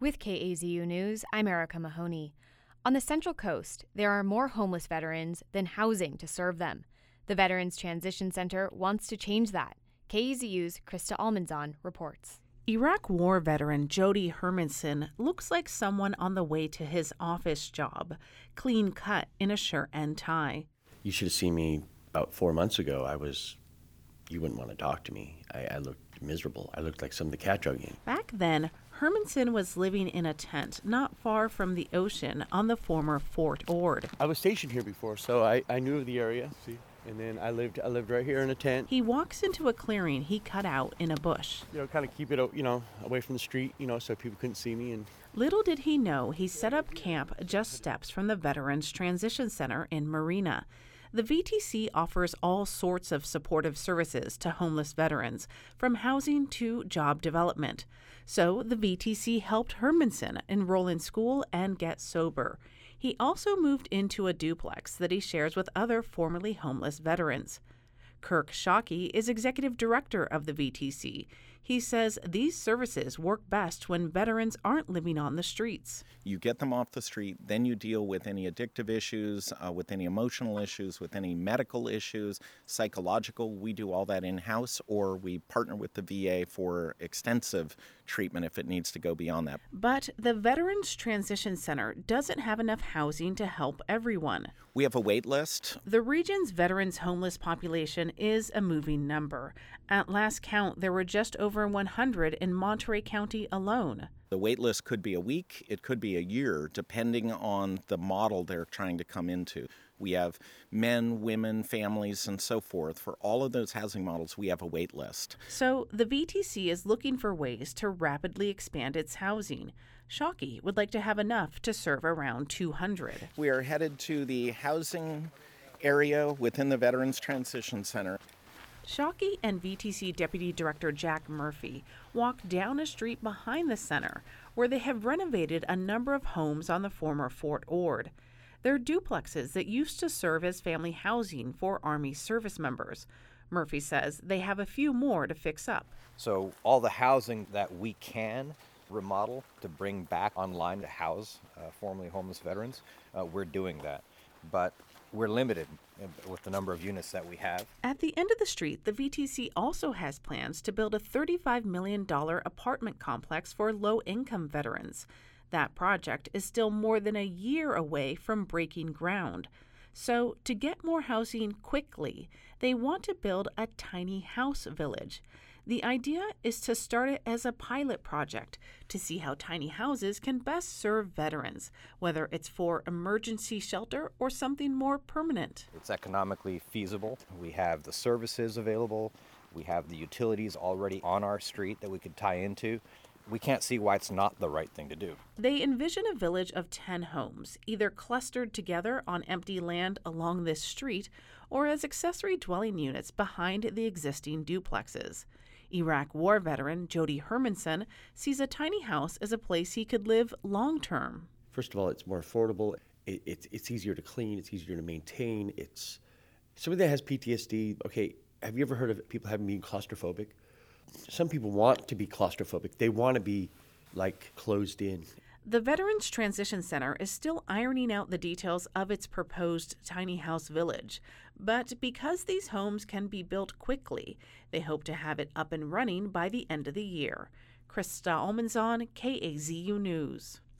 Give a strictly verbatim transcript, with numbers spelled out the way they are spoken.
With K A Z U News, I'm Erica Mahoney. On the Central Coast, there are more homeless veterans than housing to serve them. The Veterans Transition Center wants to change that. K A Z U's Krista Almanzon reports. Iraq War veteran Jody Hermanson looks like someone on the way to his office job, clean cut in a shirt and tie. You should have seen me about four months ago. I was, you wouldn't want to talk to me. I, I looked miserable. I looked like some of the cat drug in. Back then, Hermanson was living in a tent not far from the ocean on the former Fort Ord. I was stationed here before, so I, I knew of the area. See? And then I lived I lived right here in a tent. He walks into a clearing he cut out in a bush. You know, kind of keep it, you know, away from the street, you know, so people couldn't see me. And little did he know he set up camp just steps from the Veterans Transition Center in Marina. The V T C offers all sorts of supportive services to homeless veterans, from housing to job development. So the V T C helped Hermanson enroll in school and get sober. He also moved into a duplex that he shares with other formerly homeless veterans. Kirk Shockey is executive director of the V T C. He says these services work best when veterans aren't living on the streets. You get them off the street, then you deal with any addictive issues, uh, with any emotional issues, with any medical issues, psychological. We do all that in-house, or we partner with the V A for extensive treatment if it needs to go beyond that. But the Veterans Transition Center doesn't have enough housing to help everyone. We have a wait list. The region's veterans homeless population is a moving number. At last count, there were just over one hundred in Monterey County alone. The wait list could be a week, it could be a year, depending on the model they're trying to come into. We have men, women, families, and so forth. For all of those housing models, we have a wait list. So the V T C is looking for ways to rapidly expand its housing. Shockey would like to have enough to serve around two hundred. We are headed to the housing area within the Veterans Transition Center. Shockey and V T C Deputy Director Jack Murphy walk down a street behind the center where they have renovated a number of homes on the former Fort Ord. They're duplexes that used to serve as family housing for Army service members. Murphy says they have a few more to fix up. So all the housing that we can remodel to bring back online to house uh, formerly homeless veterans, uh, we're doing that. But we're limited with the number of units that we have. At the end of the street, the V T C also has plans to build a thirty-five million dollars apartment complex for low-income veterans. That project is still more than a year away from breaking ground. So, to get more housing quickly, they want to build a tiny house village. The idea is to start it as a pilot project to see how tiny houses can best serve veterans, whether it's for emergency shelter or something more permanent. It's economically feasible. We have the services available. We have the utilities already on our street that we could tie into. We can't see why it's not the right thing to do. They envision a village of ten homes, either clustered together on empty land along this street or as accessory dwelling units behind the existing duplexes. Iraq War veteran Jody Hermanson sees a tiny house as a place he could live long-term. First of all, it's more affordable. It, it, it's easier to clean. It's easier to maintain. It's somebody that has P T S D. Okay, have you ever heard of people having being claustrophobic? Some people want to be claustrophobic. They want to be, like, closed in. The Veterans Transition Center is still ironing out the details of its proposed tiny house village. But because these homes can be built quickly, they hope to have it up and running by the end of the year. Krista Almanzon, K A Z U News.